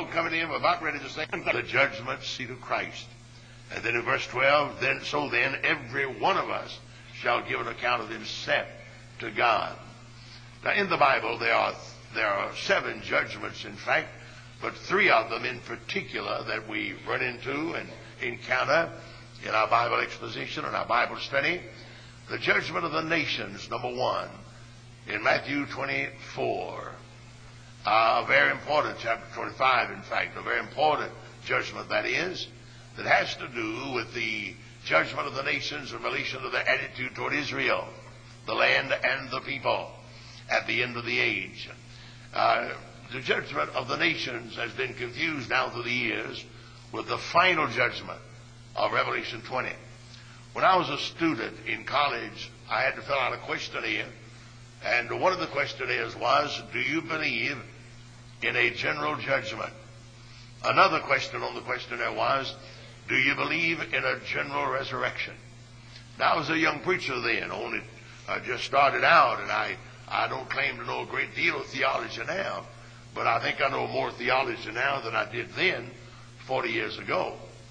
coming in, we're about ready to say the judgment seat of Christ. And then in verse 12, then every one of us shall give an account of himself to God. Now in the Bible there are 7 judgments in fact, but 3 of them in particular that we run into and encounter in our Bible exposition and our Bible study. The judgment of the nations, number 1, in Matthew 24. A very important, chapter 25 in fact, a very important judgment that is, that has to do with the judgment of the nations in relation to their attitude toward Israel, the land and the people at the end of the age. The judgment of the nations has been confused down through the years with the final judgment of Revelation 20. When I was a student in college, I had to fill out a questionnaire, and one of the questionnaires was, do you believe in a general judgment? Another question on the questionnaire was, do you believe in a general resurrection? Now, I was a young preacher then, only just started out, and I don't claim to know a great deal of theology now, but I think I know more theology now than I did then, 40 years ago.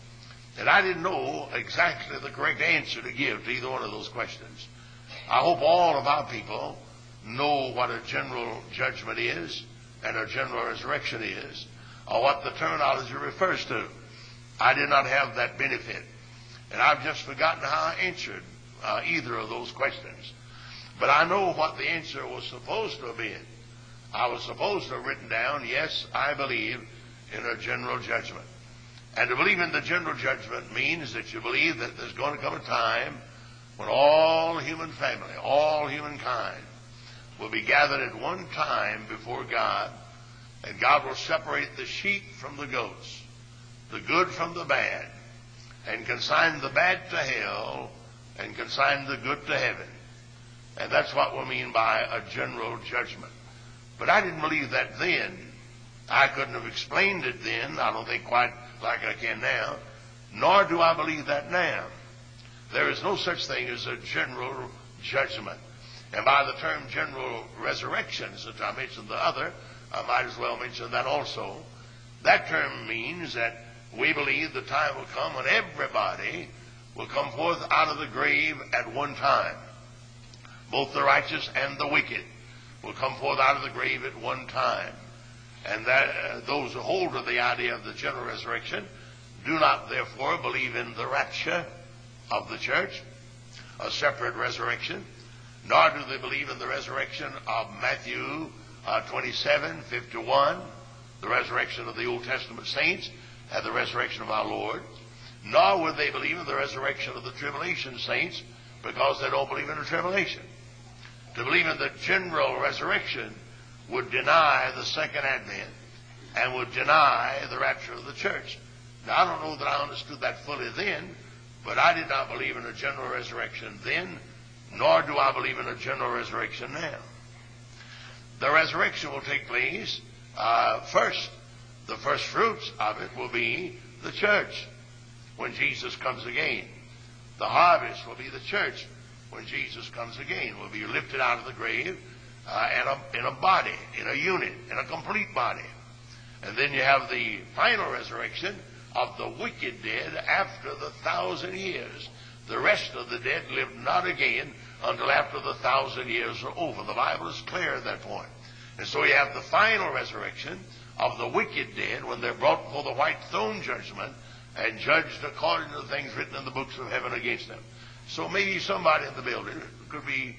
And I didn't know exactly the correct answer to give to either one of those questions. I hope all of our people know what a general judgment is and a general resurrection is, or what the terminology refers to. I did not have that benefit, and I've just forgotten how I answered either of those questions. But I know what the answer was supposed to have been. I was supposed to have written down, yes, I believe in a general judgment. And to believe in the general judgment means that you believe that there's going to come a time when all human family, all humankind, will be gathered at one time before God, and God will separate the sheep from the goats, the good from the bad, and consign the bad to hell, and consign the good to heaven. And that's what we mean by a general judgment. But I didn't believe that then. I couldn't have explained it then, I don't think quite like I can now, nor do I believe that now. There is no such thing as a general judgment. And by the term general resurrection, since I mentioned the other, I might as well mention that also. That term means that we believe the time will come when everybody will come forth out of the grave at one time. Both the righteous and the wicked will come forth out of the grave at one time. And that those who hold to the idea of the general resurrection do not therefore believe in the rapture of the church, a separate resurrection, nor do they believe in the resurrection of Matthew 27:51, the resurrection of the Old Testament saints and the resurrection of our Lord, nor would they believe in the resurrection of the tribulation saints because they don't believe in the tribulation. To believe in the general resurrection would deny the second advent and would deny the rapture of the church. Now, I don't know that I understood that fully then, but I did not believe in a general resurrection then, nor do I believe in a general resurrection now. The resurrection will take place first. The first fruits of it will be the church when Jesus comes again. The harvest will be the church when Jesus comes again. We'll be lifted out of the grave in a body, in a unit, in a complete body. And then you have the final resurrection of the wicked dead after the 1,000 years. The rest of the dead live not again until after the 1,000 years are over. The Bible is clear at that point. And so you have the final resurrection of the wicked dead when they're brought before the white throne judgment and judged according to the things written in the books of heaven against them. So maybe somebody in the building could be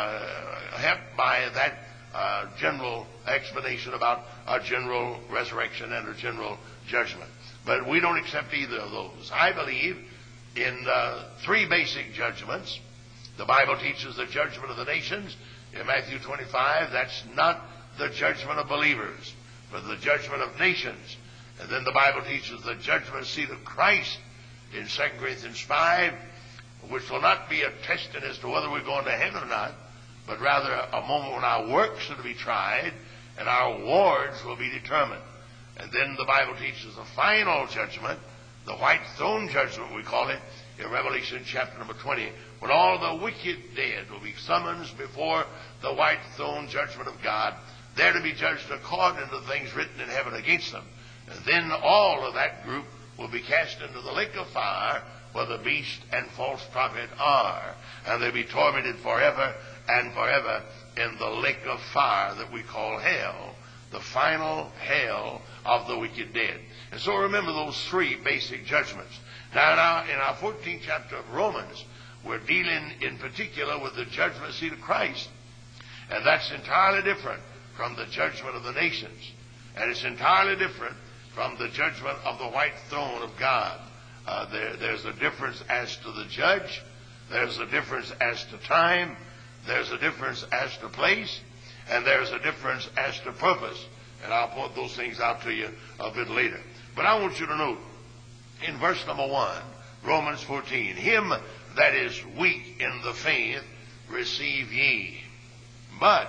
helped by that general explanation about a general resurrection and a general judgment. But we don't accept either of those. I believe in 3 basic judgments. The Bible teaches the judgment of the nations in Matthew 25. That's not the judgment of believers, but the judgment of nations. And then the Bible teaches the judgment seat of Christ in 2 Corinthians 5, which will not be a testing as to whether we're going to heaven or not, but rather a moment when our works are to be tried and our rewards will be determined. And then the Bible teaches the final judgment, the white throne judgment we call it, in Revelation chapter number 20, when all the wicked dead will be summoned before the white throne judgment of God. They're to be judged according to the things written in heaven against them, then all of that group will be cast into the lake of fire where the beast and false prophet are. And they'll be tormented forever and forever in the lake of fire that we call hell, the final hell of the wicked dead. And so remember those three basic judgments. Now in our 14th chapter of Romans, we're dealing in particular with the judgment seat of Christ. And that's entirely different from the judgment of the nations. And it's entirely different from the judgment of the white throne of God. There's a difference as to the judge. There's a difference as to time. There's a difference as to place. And there's a difference as to purpose. And I'll point those things out to you a bit later. But I want you to note, in verse number 1, Romans 14, him that is weak in the faith receive ye, but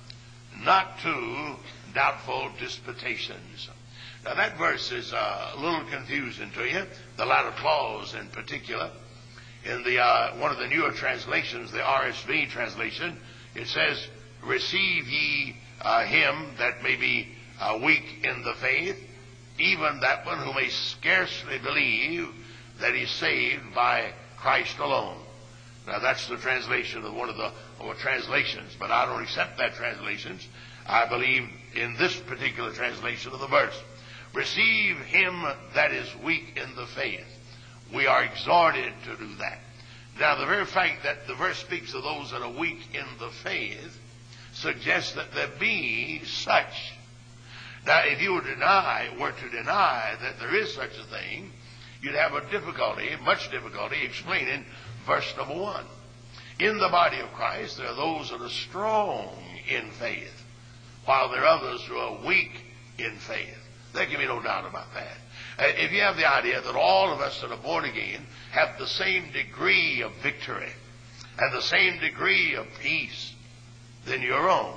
not to doubtful disputations. Now that verse is a little confusing to you, the latter clause in particular. In the one of the newer translations, the RSV translation, it says, receive ye him that may be weak in the faith, even that one who may scarcely believe that he's saved by Christ alone. Now that's the translation of one of the translations, but I don't accept that translation. I believe in this particular translation of the verse. Receive him that is weak in the faith. We are exhorted to do that. Now the very fact that the verse speaks of those that are weak in the faith suggests that there be such. Now if you were to deny that there is such a thing, you'd have much difficulty explaining verse number 1. In the body of Christ, there are those that are strong in faith, while there are others who are weak in faith. There can be no doubt about that. If you have the idea that all of us that are born again have the same degree of victory and the same degree of peace, then you're wrong.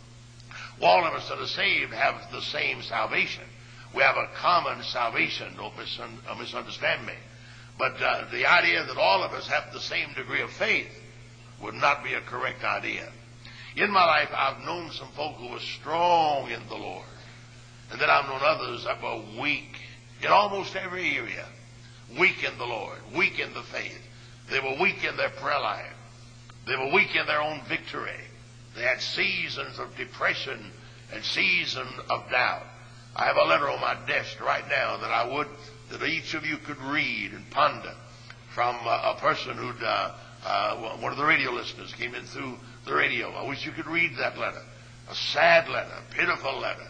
All of us that are saved have the same salvation. We have a common salvation. Don't misunderstand me. But the idea that all of us have the same degree of faith would not be a correct idea. In my life, I've known some folk who were strong in the Lord. And then I've known others that were weak in almost every area. Weak in the Lord, weak in the faith. They were weak in their prayer life. They were weak in their own victory. They had seasons of depression and seasons of doubt. I have a letter on my desk right now that each of you could read and ponder from a person who'd, one of the radio listeners came in through the radio. I wish you could read that letter. A sad letter, a pitiful letter.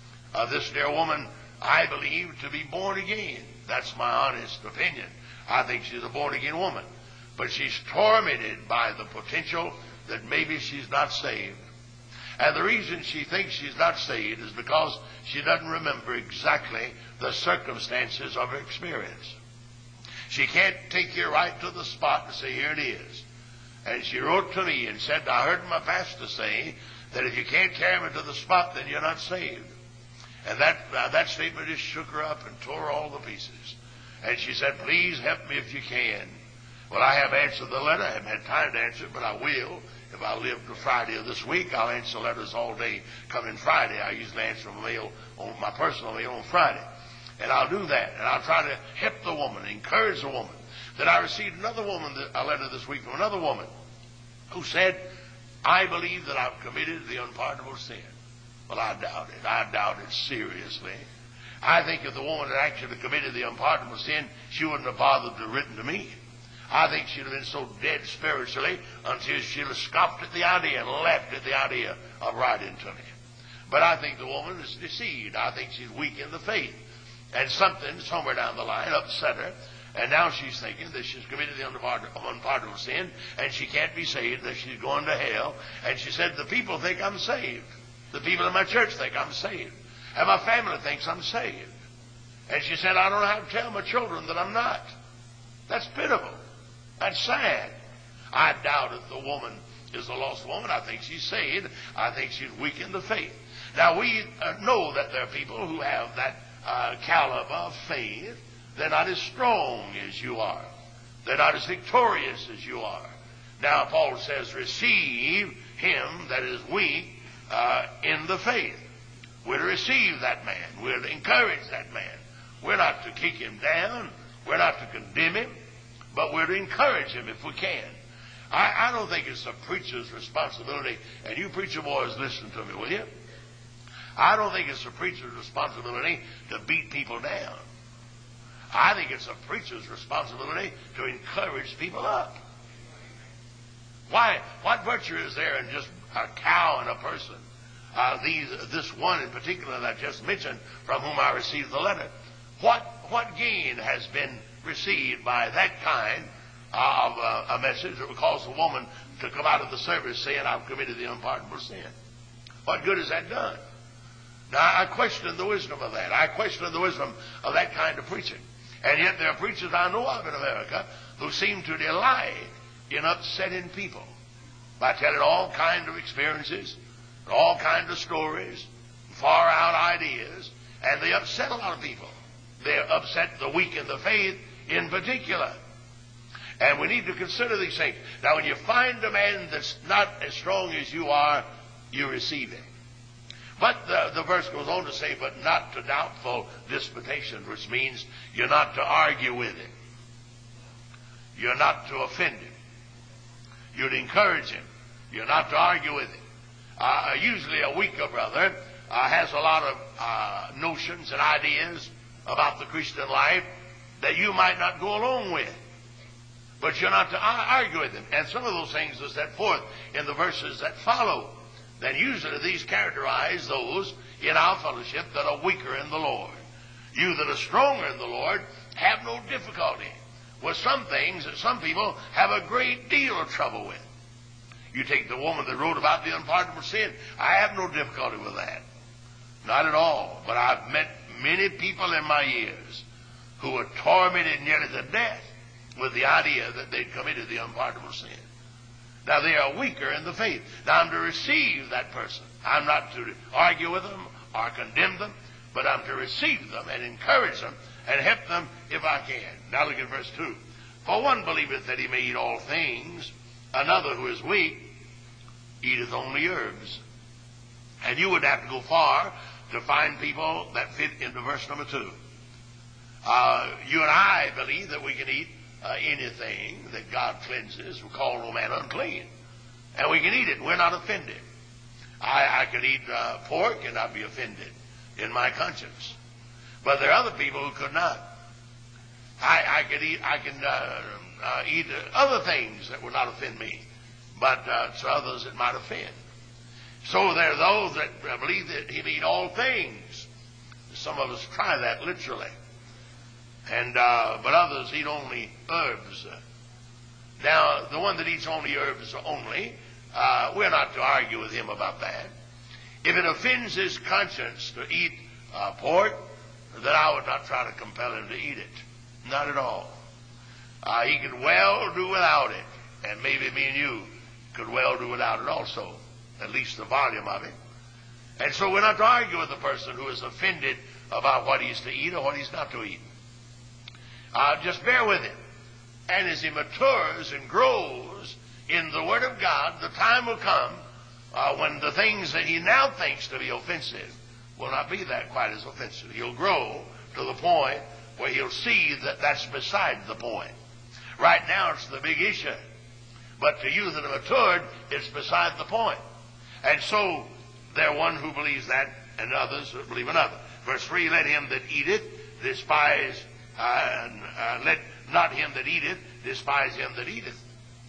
This dear woman, I believe, to be born again. That's my honest opinion. I think she's a born again woman. But she's tormented by the potential that maybe she's not saved. And the reason she thinks she's not saved is because she doesn't remember exactly the circumstances of her experience. She can't take you right to the spot and say, here it is. And she wrote to me and said, I heard my pastor say that if you can't carry me to the spot, then you're not saved. And that statement just shook her up and tore her all to pieces. And she said, please help me if you can. Well, I have answered the letter. I haven't had time to answer it, but I will. If I live to Friday of this week, I'll answer letters all day coming Friday. I usually answer my personal mail on Friday. And I'll do that. And I'll try to help the woman, encourage the woman. Then I received a letter this week from another woman who said, I believe that I've committed the unpardonable sin. Well, I doubt it. I doubt it seriously. I think if the woman had actually committed the unpardonable sin, she wouldn't have bothered to written to me. I think she'd have been so dead spiritually until she'd have scoffed at the idea and laughed at the idea of writing to me. But I think the woman is deceived. I think she's weak in the faith. And something, somewhere down the line, upset her. And now she's thinking that she's committed the unpardonable sin and she can't be saved, that she's going to hell. And she said, the people think I'm saved. The people in my church think I'm saved. And my family thinks I'm saved. And she said, I don't know how to tell my children that I'm not. That's pitiful. That's sad. I doubt if the woman is a lost woman. I think she's saved. I think she's weak in the faith. Now, we know that there are people who have that caliber of faith. They're not as strong as you are. They're not as victorious as you are. Now, Paul says, receive him that is weak in the faith. We're to receive that man. We're to encourage that man. We're not to kick him down. We're not to condemn him, but we're to encourage him if we can. I don't think it's the preacher's responsibility, and you preacher boys, listen to me, will you? I don't think it's the preacher's responsibility to beat people down. I think it's the preacher's responsibility to encourage people up. Why? What virtue is there in just a cow and a person? This one in particular that I just mentioned, from whom I received the letter. What gain has been received by that kind of a message that would cause a woman to come out of the service saying, I've committed the unpardonable sin? What good has that done? Now, I question the wisdom of that. I question the wisdom of that kind of preaching. And yet there are preachers I know of in America who seem to delight in upsetting people by telling all kinds of experiences, all kinds of stories, far out ideas, and they upset a lot of people. They upset the weak in the faith in particular. And we need to consider these things. Now, when you find a man that's not as strong as you are, you receive him. But the verse goes on to say, but not to doubtful disputations, which means you're not to argue with him. You're not to offend him. You're to encourage him. You're not to argue with him. Usually a weaker brother has a lot of notions and ideas about the Christian life that you might not go along with. But you're not to argue with him. And some of those things are set forth in the verses that follow. Then usually these characterize those in our fellowship that are weaker in the Lord. You that are stronger in the Lord have no difficulty with some things that some people have a great deal of trouble with. You take the woman that wrote about the unpardonable sin. I have no difficulty with that. Not at all. But I've met many people in my years who were tormented nearly to death with the idea that they'd committed the unpardonable sin. Now, they are weaker in the faith. Now, I'm to receive that person. I'm not to argue with them or condemn them, but I'm to receive them and encourage them and help them if I can. Now, look at verse 2. For one believeth that he may eat all things, another who is weak eateth only herbs. And you would have to go far to find people that fit into verse number 2. You and I believe that we can eat anything that God cleanses. We call no man unclean. And we can eat it. We're not offended. I could eat pork and not be offended in my conscience. But there are other people who could not. I can eat other things that would not offend me, but to others it might offend. So there are those that believe that he eat all things. Some of us try that literally. And but others eat only herbs. Now, the one that eats only herbs only, we're not to argue with him about that. If it offends his conscience to eat pork, then I would not try to compel him to eat it. Not at all. He could well do without it, and maybe me and you could well do without it also, at least the volume of it. And so we're not to argue with the person who is offended about what he's to eat or what he's not to eat. Just bear with him. And as he matures and grows in the Word of God, the time will come when the things that he now thinks to be offensive will not be that quite as offensive. He'll grow to the point where he'll see that that's beside the point. Right now it's the big issue. But to you that are matured, it's beside the point. And so there are one who believes that and others who believe another. Verse 3, let him that eateth despise, let not him that eateth despise him that eateth.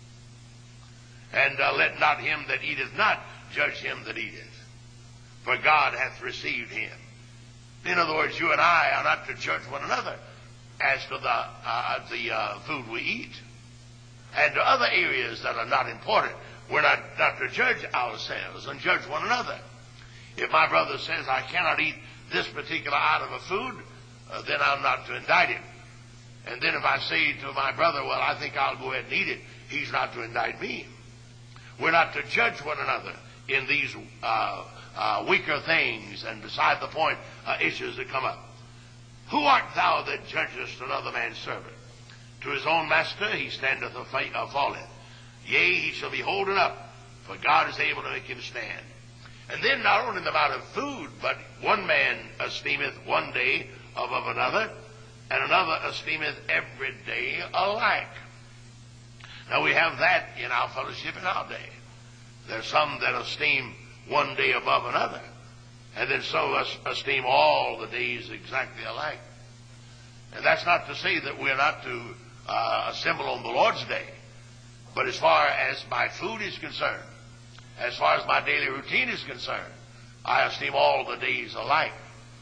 And let not him that eateth not judge him that eateth. For God hath received him. In other words, you and I are not to judge one another as to the food we eat. And to other areas that are not important, we're not to judge ourselves and judge one another. If my brother says I cannot eat this particular item of food, then I'm not to indict him. And then if I say to my brother, well, I think I'll go ahead and eat it, he's not to indict me. We're not to judge one another in these weaker things and beside the point issues that come up. Who art thou that judgest another man's servant? To his own master he standeth or falleth. Yea, he shall be holden up, for God is able to make him stand. And then not only the amount of food, but one man esteemeth one day above another, and another esteemeth every day alike. Now we have that in our fellowship in our day. There's some that esteem one day above another, and then some of us esteem all the days exactly alike. And that's not to say that we're not to assemble on the Lord's day. But as far as my food is concerned, as far as my daily routine is concerned, I esteem all the days alike.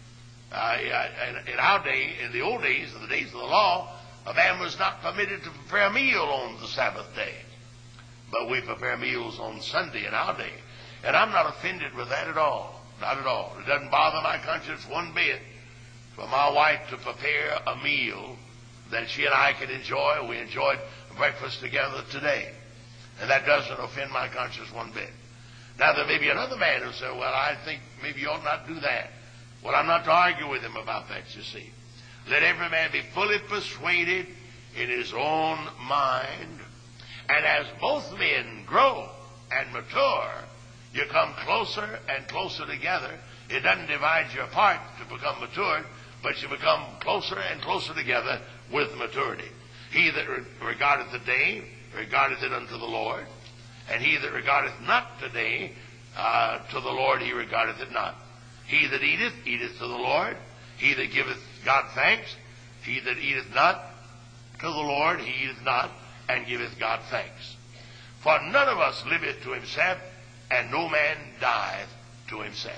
In our day, in the old days, in the days of the law, a man was not permitted to prepare a meal on the Sabbath day. But we prepare meals on Sunday in our day. And I'm not offended with that at all. Not at all. It doesn't bother my conscience one bit for my wife to prepare a meal that she and I can enjoy. We enjoyed breakfast together today. And that doesn't offend my conscience one bit. Now, there may be another man who said, well, I think maybe you ought not do that. Well, I'm not to argue with him about that, you see. Let every man be fully persuaded in his own mind. And as both men grow and mature, you come closer and closer together. It doesn't divide you apart to become matured, but you become closer and closer together with maturity. He that regardeth the day, regardeth it unto the Lord. And he that regardeth not the day, to the Lord he regardeth it not. He that eateth, eateth to the Lord. He that giveth God thanks. He that eateth not to the Lord, he eateth not, and giveth God thanks. For none of us liveth to himself, and no man dieth to himself.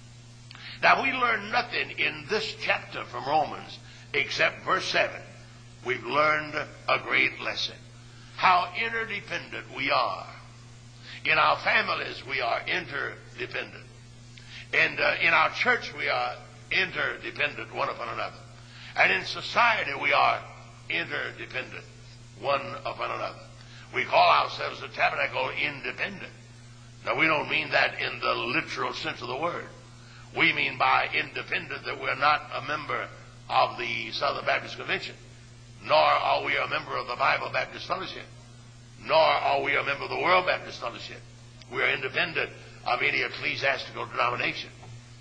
Now we learn nothing in this chapter from Romans except verse 7. We've learned a great lesson. How interdependent we are. In our families we are interdependent. And in our church we are interdependent one upon another. And in society we are interdependent one upon another. We call ourselves the Tabernacle Independent. Now we don't mean that in the literal sense of the word. We mean by independent that we're not a member of the Southern Baptist Convention, nor are we a member of the Bible Baptist Fellowship, nor are we a member of the World Baptist Fellowship. We are independent of any ecclesiastical denomination.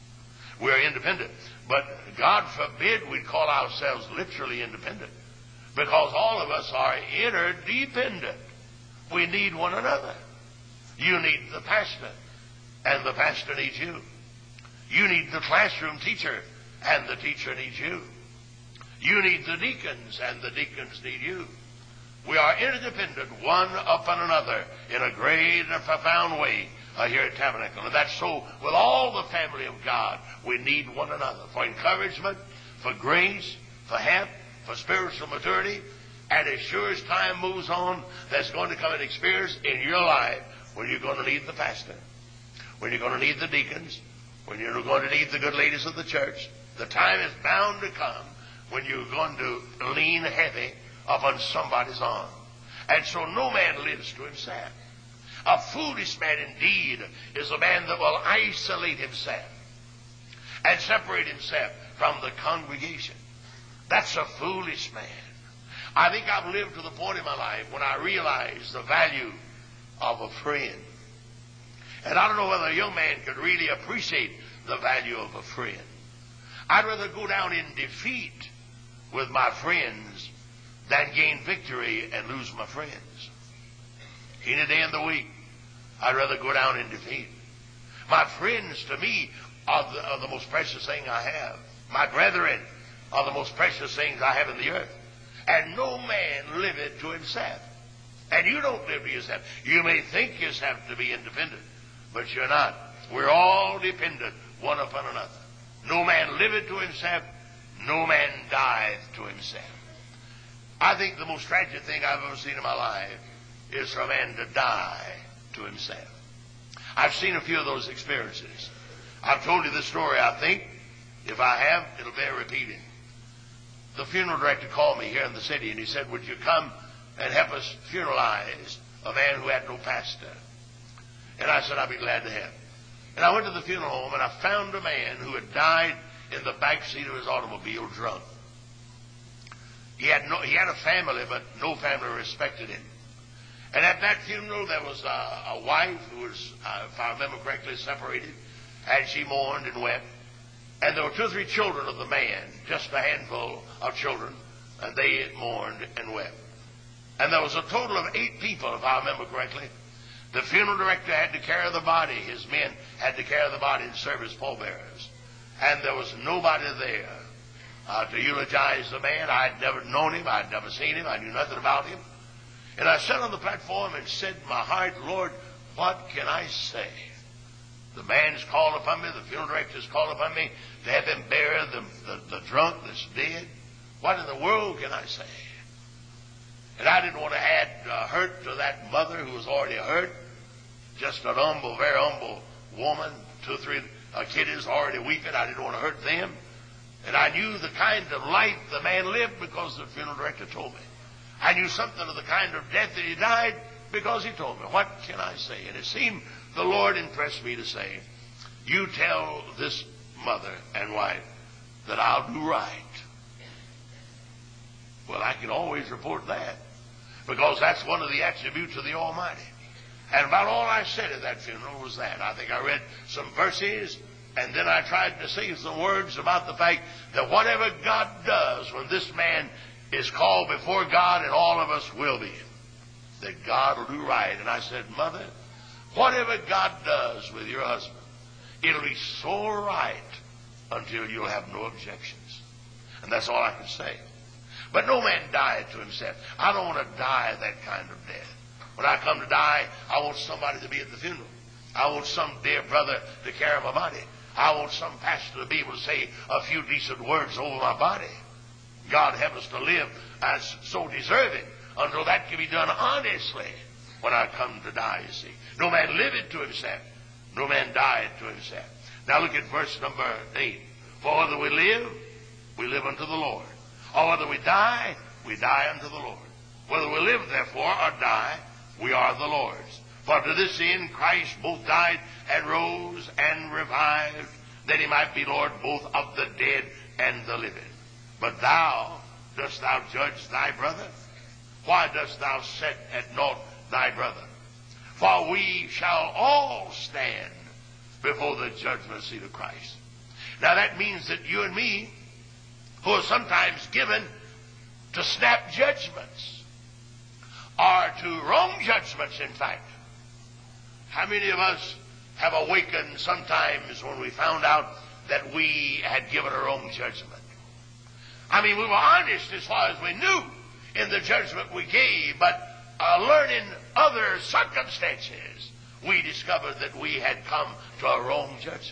We are independent. But God forbid we call ourselves literally independent, because all of us are interdependent. We need one another. You need the pastor, and the pastor needs you. You need the classroom teacher, and the teacher needs you. You need the deacons, and the deacons need you. We are interdependent one upon another in a great and profound way here at Tabernacle. And that's so with all the family of God. We need one another for encouragement, for grace, for help, for spiritual maturity. And as sure as time moves on, there's going to come an experience in your life when you're going to need the pastor, when you're going to need the deacons, when you're going to need the good ladies of the church. The time is bound to come when you're going to lean heavy upon somebody's arm. And so no man lives to himself. A foolish man indeed is a man that will isolate himself and separate himself from the congregation. That's a foolish man. I think I've lived to the point in my life when I realized the value of a friend. And I don't know whether a young man could really appreciate the value of a friend. I'd rather go down in defeat with my friends than gain victory and lose my friends. Any day in the week, I'd rather go down in defeat. My friends, to me, are the most precious thing I have. My brethren are the most precious things I have in the earth. And no man liveth to himself. And you don't live to yourself. You may think yourself to be independent, but you're not. We're all dependent one upon another. No man liveth to himself, no man dieth to himself. I think the most tragic thing I've ever seen in my life is for a man to die to himself. I've seen a few of those experiences. I've told you this story, I think. If I have, it'll bear repeating. The funeral director called me here in the city, and he said, would you come and help us funeralize a man who had no pastor? And I said, I'd be glad to help. And I went to the funeral home, and I found a man who had died in the back seat of his automobile drunk. He had a family, but no family respected him. And at that funeral, there was a wife who was, if I remember correctly, separated and she mourned and wept. And there were 2 or 3 children of the man, just a handful of children, and they mourned and wept. And there was a total of 8 people, if I remember correctly. The funeral director had to carry the body. His men had to carry the body and serve as pallbearers. And there was nobody there to eulogize the man. I had never known him. I had never seen him. I knew nothing about him. And I sat on the platform and said in my heart, Lord, what can I say? The man's called upon me. The funeral director's called upon me to have him bury the drunk that's dead. What in the world can I say? And I didn't want to add hurt to that mother who was already hurt. Just an humble, very humble woman, 2 or 3 kiddies already weeping. I didn't want to hurt them. And I knew the kind of life the man lived because the funeral director told me. I knew something of the kind of death that he died because he told me. What can I say? And it seemed the Lord impressed me to say, you tell this mother and wife that I'll do right. Well, I can always report that, because that's one of the attributes of the Almighty. And about all I said at that funeral was that. I think I read some verses, and then I tried to say some words about the fact that whatever God does when this man is called before God, and all of us will be, that God will do right. And I said, Mother, whatever God does with your husband, it'll be so right until you'll have no objections. And that's all I can say. But no man dieth to himself. I don't want to die that kind of death. When I come to die, I want somebody to be at the funeral. I want some dear brother to carry my body. I want some pastor to be able to say a few decent words over my body. God help us to live as so deserving until that can be done honestly when I come to die, you see. No man liveth to himself. No man dieth to himself. Now look at verse number 8. For whether we live unto the Lord. Or whether we die unto the Lord. Whether we live, therefore, or die, we are the Lord's. For to this end Christ both died and rose and revived, that he might be Lord both of the dead and the living. But thou, dost thou judge thy brother? Why dost thou set at naught thy brother? For we shall all stand before the judgment seat of Christ. Now that means that you and me, who are sometimes given to snap judgments, or to wrong judgments, in fact. How many of us have awakened sometimes when we found out that we had given a wrong judgment? I mean, we were honest as far as we knew in the judgment we gave, but learning other circumstances, we discovered that we had come to a wrong judgment.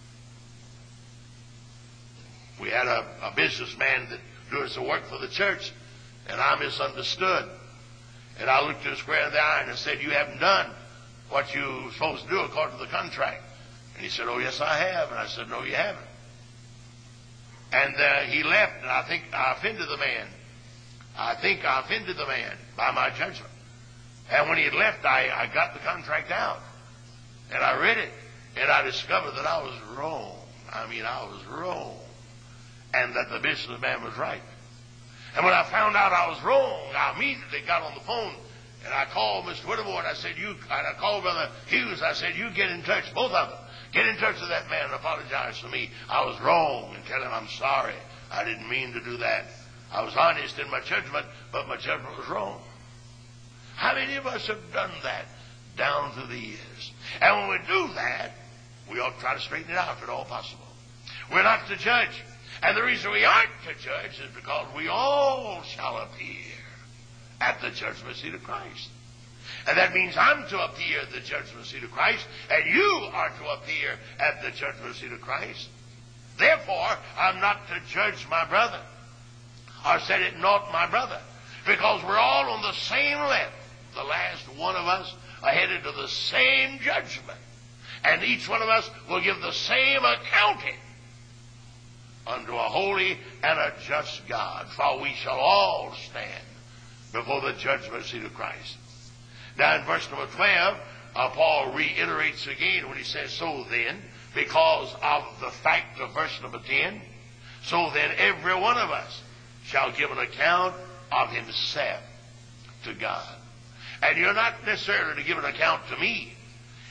We had a businessman that doing some work for the church, and I misunderstood. And I looked him square in the eye and said, you haven't done what you're supposed to do according to the contract. And he said, oh, yes, I have. And I said, no, you haven't. And he left, and I think I offended the man. I think I offended the man by my judgment. And when he had left, I got the contract out, and I read it, and I discovered that I was wrong. I mean, I was wrong. And that the businessman was right. And when I found out I was wrong, I immediately got on the phone, and I called Mr. Whittemore, and I called Brother Hughes. I said, you get in touch, both of them. Get in touch with that man and apologize to me. I was wrong, and tell him I'm sorry. I didn't mean to do that. I was honest in my judgment, but my judgment was wrong. How many of us have done that down through the years? And when we do that, we ought to try to straighten it out if at all possible. We're not to judge. And the reason we aren't to judge is because we all shall appear at the judgment seat of Christ. And that means I'm to appear at the judgment seat of Christ, and you are to appear at the judgment seat of Christ. Therefore, I'm not to judge my brother, or set it not my brother, because we're all on the same level. The last one of us are headed to the same judgment, and each one of us will give the same accounting unto a holy and a just God, for we shall all stand before the judgment seat of Christ. Now in verse number 12, Paul reiterates again when he says, so then, because of the fact of verse number 10, so then every one of us shall give an account of himself to God. And you're not necessarily to give an account to me.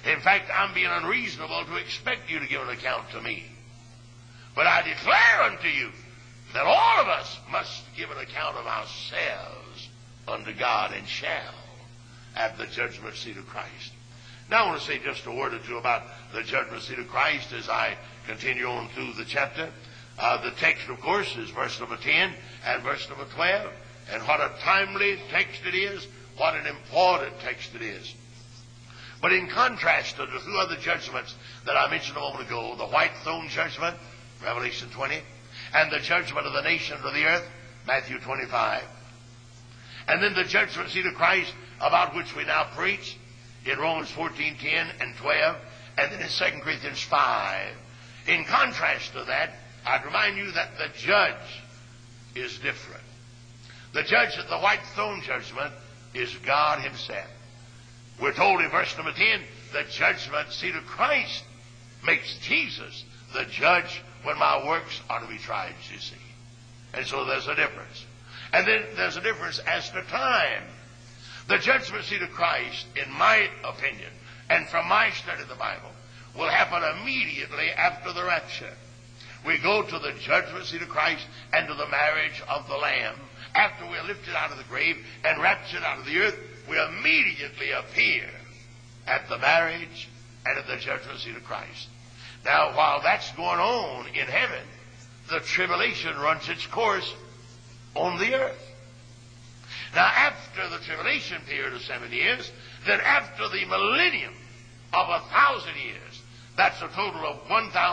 In fact, I'm being unreasonable to expect you to give an account to me. But I declare unto you that all of us must give an account of ourselves unto God, and shall at the judgment seat of Christ. Now I want to say just a word or two about the judgment seat of Christ as I continue on through the chapter. The text, of course, is verse number 10 and verse number 12. And what a timely text it is, what an important text it is. But in contrast to the two other judgments that I mentioned a moment ago, the white throne judgment, Revelation 20, and the judgment of the nations of the earth, Matthew 25, and then the judgment seat of Christ, about which we now preach, in Romans 14:10 and 12, and then in 2 Corinthians 5. In contrast to that, I'd remind you that the judge is different. The judge at the white throne judgment is God himself. We're told in verse number 10, the judgment seat of Christ makes Jesus the judge when my works are to be tried, you see. And so there's a difference. And then there's a difference as to time. The judgment seat of Christ, in my opinion, and from my study of the Bible, will happen immediately after the rapture. We go to the judgment seat of Christ and to the marriage of the Lamb. After we are lifted out of the grave and raptured out of the earth, we immediately appear at the marriage and at the judgment seat of Christ. Now, while that's going on in heaven, the tribulation runs its course on the earth. Now, after the tribulation period of 7 years, then after the millennium of 1,000 years, that's a total of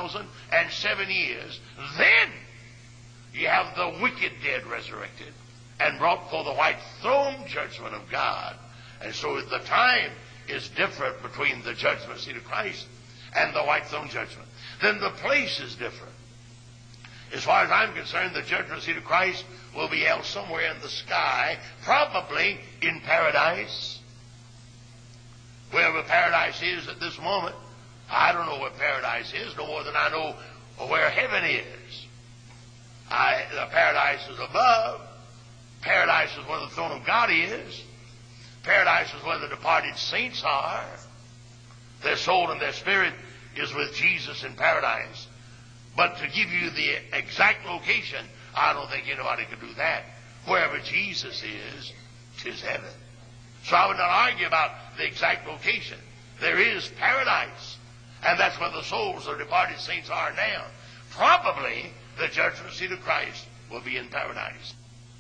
1,007 years, then you have the wicked dead resurrected and brought for the white throne judgment of God. And so the time is different between the judgment seat of Christ and the white throne judgment. Then the place is different. As far as I'm concerned, the judgment seat of Christ will be held somewhere in the sky, probably in paradise. Wherever paradise is at this moment, I don't know where paradise is, no more than I know where heaven is. The paradise is above. Paradise is where the throne of God is. Paradise is where the departed saints are. Their soul and their spirit is with Jesus in paradise. But to give you the exact location, I don't think anybody could do that. Wherever Jesus is, 'tis heaven. So I would not argue about the exact location. There is paradise, and that's where the souls of departed saints are now. Probably the judgment seat of Christ will be in paradise.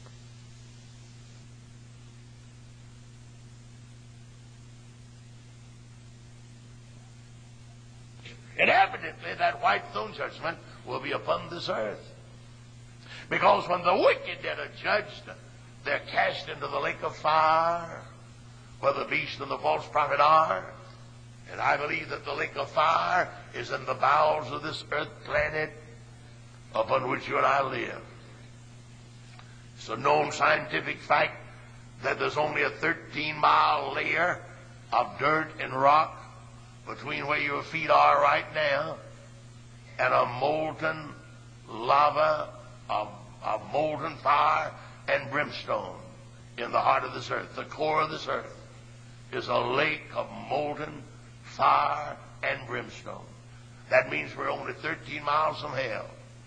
And evidently that white throne judgment will be upon this earth. Because when the wicked dead are judged, they're cast into the lake of fire, where the beast and the false prophet are. And I believe that the lake of fire is in the bowels of this earth planet upon which you and I live. It's a known scientific fact that there's only a 13-mile layer of dirt and rock between where your feet are right now and a molten lava, a molten fire and brimstone in the heart of this earth. The core of this earth is a lake of molten fire and brimstone. That means we're only 13 miles from hell.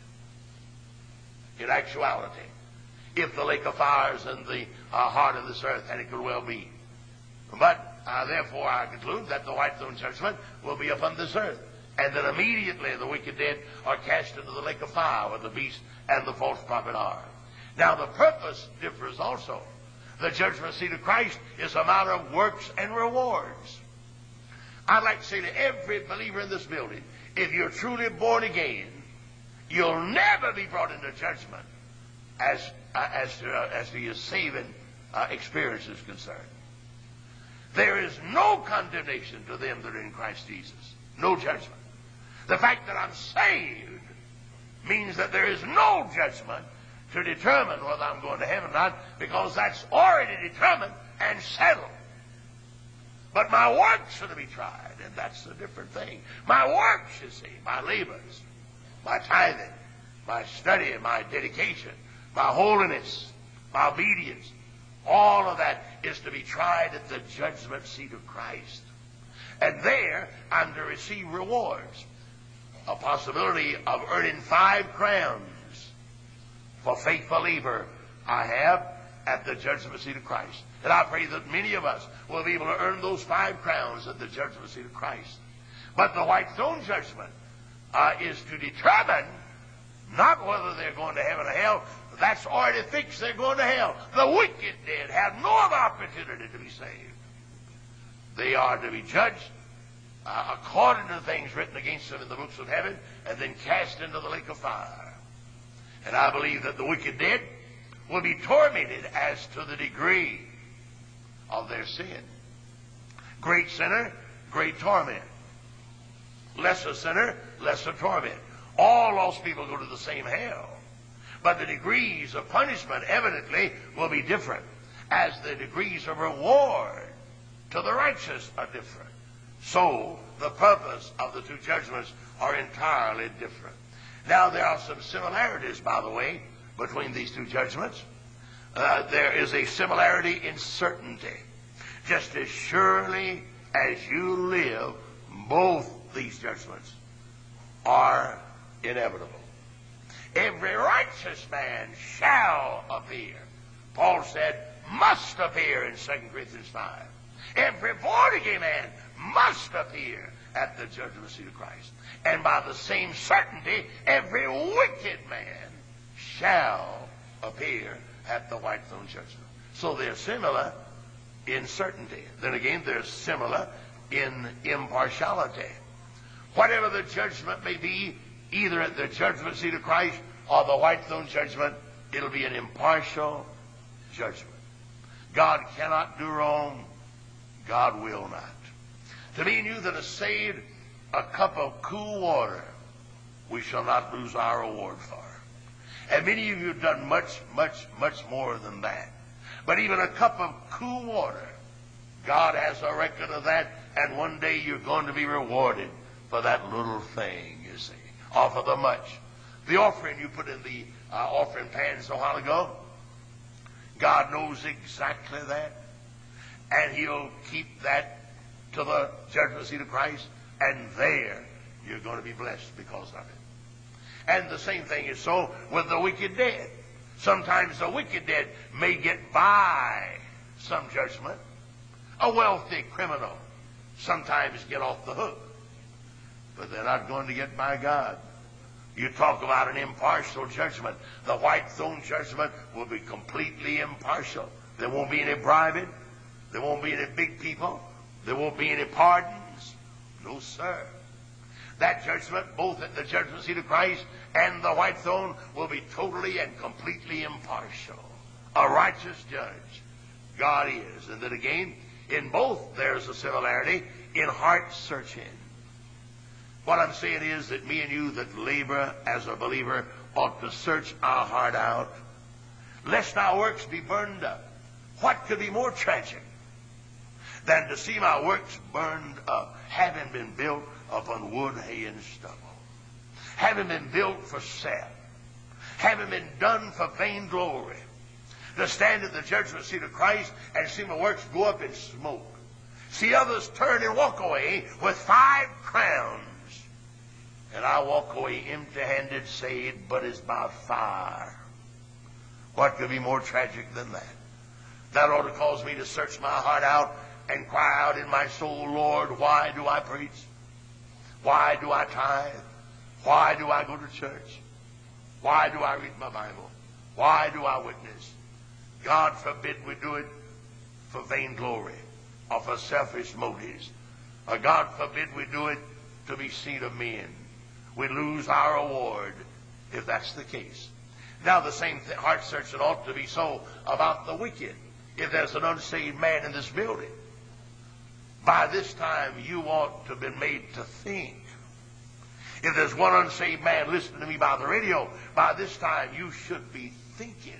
In actuality, if the lake of fire is in the heart of this earth, and it could well be. But therefore I conclude that the white throne judgment will be upon this earth. And that immediately the wicked dead are cast into the lake of fire where the beast and the false prophet are. Now the purpose differs also. The judgment seat of Christ is a matter of works and rewards. I'd like to say to every believer in this building, if you're truly born again, you'll never be brought into judgment as to your saving experience is concerned. There is no condemnation to them that are in Christ Jesus. No judgment. The fact that I'm saved means that there is no judgment to determine whether I'm going to heaven or not, because that's already determined and settled. But my works are to be tried, and that's a different thing. My works, you see, my labors, my tithing, my study, my dedication, my holiness, my obedience, all of that is to be tried at the judgment seat of Christ. And there I'm to receive rewards. A possibility of earning 5 crowns for faithful labor I have at the judgment seat of Christ. And I pray that many of us will be able to earn those 5 crowns at the judgment seat of Christ. But the white throne judgment is to determine not whether they're going to heaven or hell. That's already fixed. They're going to hell. The wicked dead have no other opportunity to be saved. They are to be judged according to the things written against them in the books of heaven, and then cast into the lake of fire. And I believe that the wicked dead will be tormented as to the degree of their sin. Great sinner, great torment. Lesser sinner, lesser torment. All lost people go to the same hell. But the degrees of punishment evidently will be different, as the degrees of reward to the righteous are different. So the purpose of the 2 judgments are entirely different. Now there are some similarities, by the way, between these 2 judgments. There is a similarity in certainty. Just as surely as you live, both these judgments are inevitable. Every righteous man shall appear. Paul said, must appear in 2 Corinthians 5. Every born-again man must appear at the judgment seat of Christ. And by the same certainty, every wicked man shall appear at the white throne judgment. So they're similar in certainty. Then again, they're similar in impartiality. Whatever the judgment may be, either at the judgment seat of Christ or the white throne judgment, it'll be an impartial judgment. God cannot do wrong. God will not. To me and you that are saved, a cup of cool water we shall not lose our reward for. And many of you have done much, much, much more than that. But even a cup of cool water, God has a record of that, and one day you're going to be rewarded for that little thing, you see, or for the much. The offering you put in the offering pans a while ago, God knows exactly that, and He'll keep that to the judgment seat of Christ, and there you're going to be blessed because of it. And the same thing is so with the wicked dead. Sometimes the wicked dead may get by some judgment. A wealthy criminal sometimes get off the hook, but they're not going to get by God. You talk about an impartial judgment. The white throne judgment will be completely impartial. There won't be any bribing. There won't be any big people. There won't be any pardons. No, sir. That judgment, both at the judgment seat of Christ and the white throne, will be totally and completely impartial. A righteous judge. God is. And then again, in both there's a similarity in heart searching. What I'm saying is that me and you that labor as a believer ought to search our heart out, lest our works be burned up. What could be more tragic than to see my works burned up, having been built upon wood, hay, and stubble, having been built for self, having been done for vainglory, to stand at the judgment seat of Christ and see my works go up in smoke, see others turn and walk away with 5 crowns, and I walk away empty-handed, saved, but as by fire. What could be more tragic than that? That ought to cause me to search my heart out and cry out in my soul, Lord, why do I preach? Why do I tithe? Why do I go to church? Why do I read my Bible? Why do I witness? God forbid we do it for vainglory or for selfish motives. Or God forbid we do it to be seen of men. We lose our reward if that's the case. Now the same heart searching ought to be so about the wicked. If there's an unsaved man in this building, by this time you ought to have been made to think. If there's one unsaved man listening to me by the radio, by this time you should be thinking.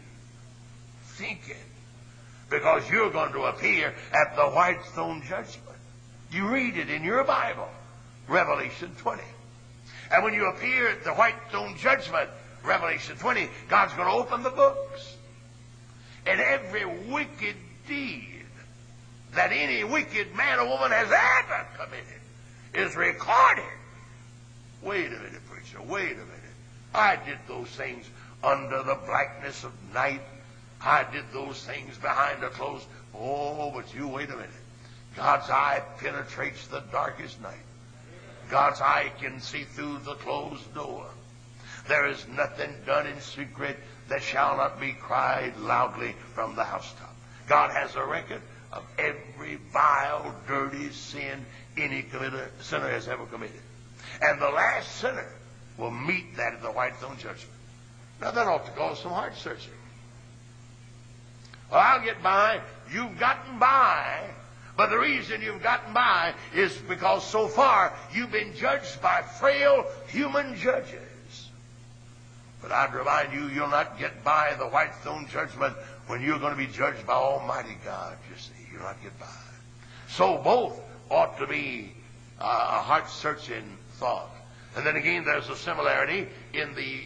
Because you're going to appear at the white throne judgment. You read it in your Bible, Revelation 20. And when you appear at the white throne judgment, Revelation 20, God's going to open the books. And every wicked deed that any wicked man or woman has ever committed is recorded. Wait a minute, preacher, wait a minute. I did those things under the blackness of night. I did those things behind the closed. Oh, but you wait a minute. God's eye penetrates the darkest night. God's eye can see through the closed door. There is nothing done in secret that shall not be cried loudly from the housetop. God has a record of every vile, dirty sin any sinner has ever committed. And the last sinner will meet that in the white throne judgment. Now that ought to cause some heart searching. Well, I'll get by. You've gotten by. But the reason you've gotten by is because so far you've been judged by frail human judges. But I'd remind you, you'll not get by the white throne judgment when you're going to be judged by Almighty God, you see. You'll not get by. So both ought to be a heart-searching thought. And then again, there's a similarity in the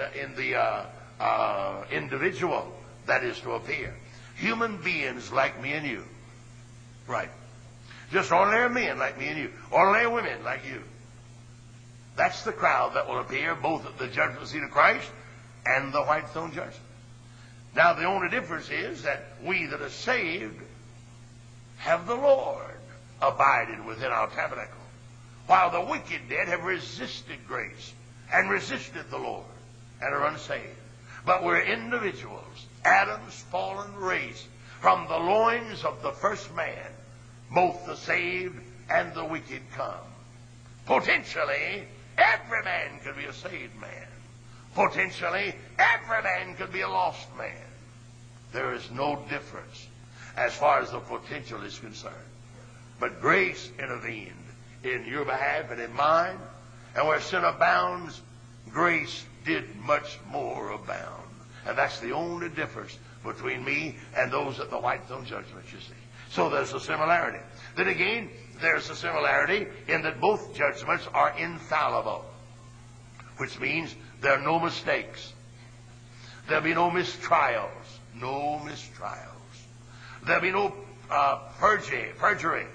individual that is to appear. Human beings like me and you. Right. Just ordinary men like me and you. Ordinary women like you. That's the crowd that will appear both at the judgment seat of Christ and the white throne judgment. Now, the only difference is that we that are saved have the Lord abiding within our tabernacle, while the wicked dead have resisted grace and resisted the Lord and are unsaved. But we're individuals, Adam's fallen race, from the loins of the first man, both the saved and the wicked come. Potentially, every man could be a saved man. Potentially, every man could be a lost man. There is no difference as far as the potential is concerned. But grace intervened in your behalf and in mine, and where sin abounds, grace did much more abound. And that's the only difference between me and those at the white throne judgment, you see. So there's a similarity. Then again, there's a similarity in that both judgments are infallible, which means there are no mistakes. There'll be no mistrials. No mistrials. There'll be no perjury.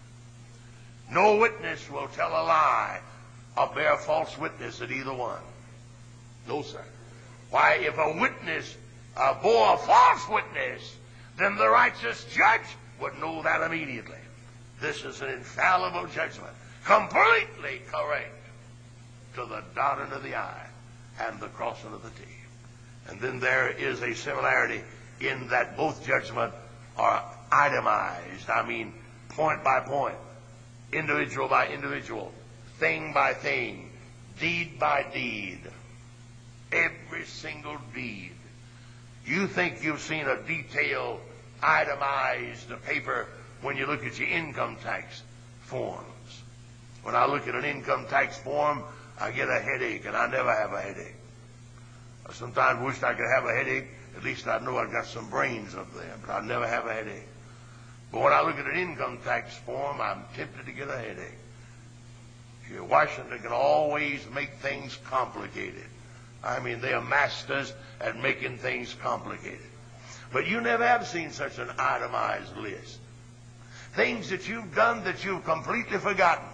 No witness will tell a lie or bear false witness at either one. No, sir. Why, if a witness bore a false witness, then the righteous judge would know that immediately. This is an infallible judgment, completely correct to the dotting of the I and the crossing of the T. And then there is a similarity in that both judgments are itemized. I mean, point by point, individual by individual, thing by thing, deed by deed. Every single deed. You think you've seen a detailed, itemized paper when you look at your income tax forms. When I look at an income tax form, I get a headache, and I never have a headache. I sometimes wish I could have a headache. At least I know I've got some brains up there, but I never have a headache. But when I look at an income tax form, I'm tempted to get a headache. Washington can always make things complicated. I mean, they are masters at making things complicated. But you never have seen such an itemized list. Things that you've done that you've completely forgotten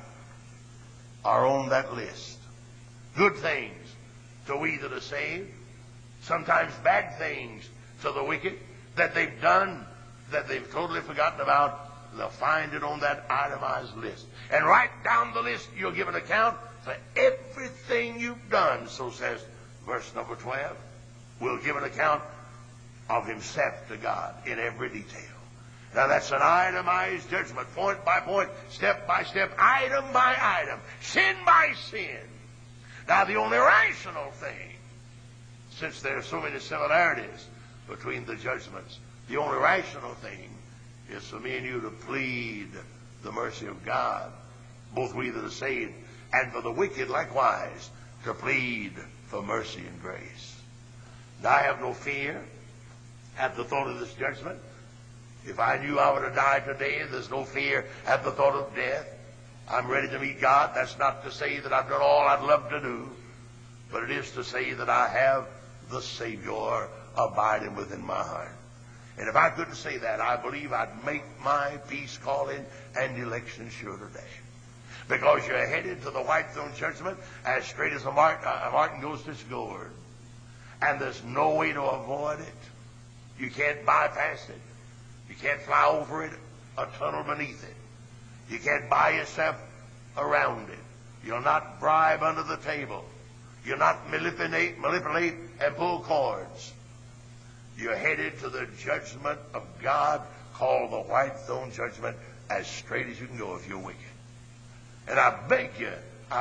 are on that list. Good things to we that are saved. Sometimes bad things to the wicked that they've done that they've totally forgotten about. They'll find it on that itemized list. And right down the list, you'll give an account for everything you've done. So says verse number 12. We'll give an account of himself to God in every detail. Now that's an itemized judgment, point by point, step by step, item by item, sin by sin. Now the only rational thing, since there are so many similarities between the judgments, the only rational thing is for me and you to plead the mercy of God, both we that are saved, and for the wicked likewise to plead for mercy and grace. Now I have no fear at the thought of this judgment. If I knew I would have died today, there's no fear at the thought of death. I'm ready to meet God. That's not to say that I've done all I'd love to do, but it is to say that I have the Savior abiding within my heart. And if I couldn't say that, I believe I'd make my peace calling and election sure today. Because you're headed to the white throne judgment as straight as a Martin goes to his gourd. And there's no way to avoid it. You can't bypass it. You can't fly over it, a tunnel beneath it. You can't buy yourself around it. You'll not bribe under the table. You'll not manipulate and pull cords. You're headed to the judgment of God, called the white throne judgment, as straight as you can go if you're wicked. And I beg you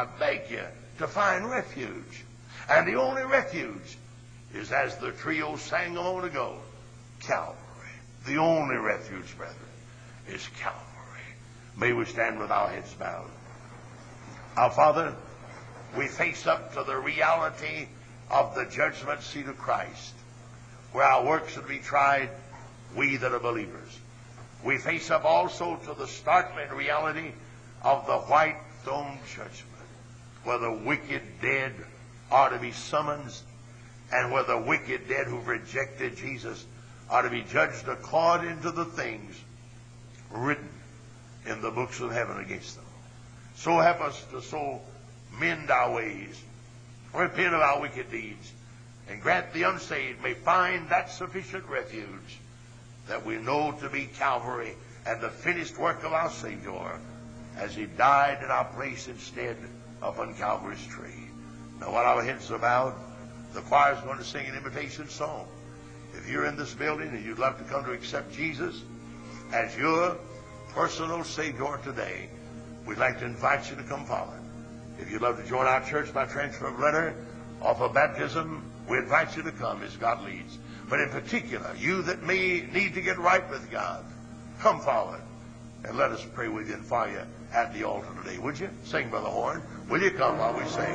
to find refuge. And the only refuge is, as the trio sang a moment ago, Calvary. The only refuge, brethren, is Calvary. May we stand with our heads bowed. Our Father, we face up to the reality of the judgment seat of Christ, where our works should be tried, we that are believers. We face up also to the startling reality of the white throne judgment, where the wicked dead are to be summoned, and where the wicked dead who've rejected Jesus are to be judged according to the things written in the books of heaven against them. So help us to so mend our ways, repent of our wicked deeds, and grant the unsaved may find that sufficient refuge that we know to be Calvary and the finished work of our Savior, as he died in our place instead upon Calvary's tree. Now, while our heads are bowed, the choir is going to sing an invitation song. If you're in this building and you'd love to come to accept Jesus as your personal Savior today, we'd like to invite you to come forward. If you'd love to join our church by transfer of letter or for baptism, we invite you to come as God leads. But in particular, you that may need to get right with God, come forward and let us pray with you and for you at the altar today. Would you? Sing, Brother Horn. Will you come while we sing?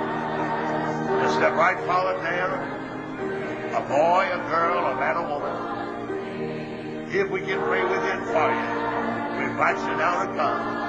Just step right forward now. A boy, a girl, a man, a woman. If we can pray with you and for you, we invite you now to come.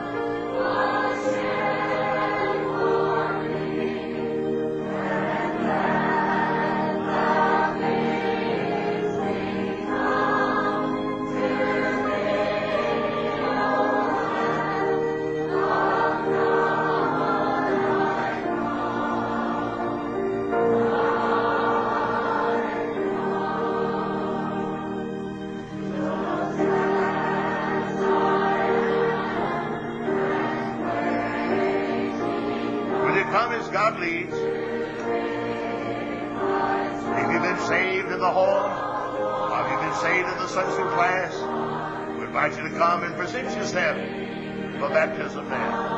God leads. If you've been saved in the home, or if you've been saved in the Sunday school class, we invite you to come and present yourself for baptism now.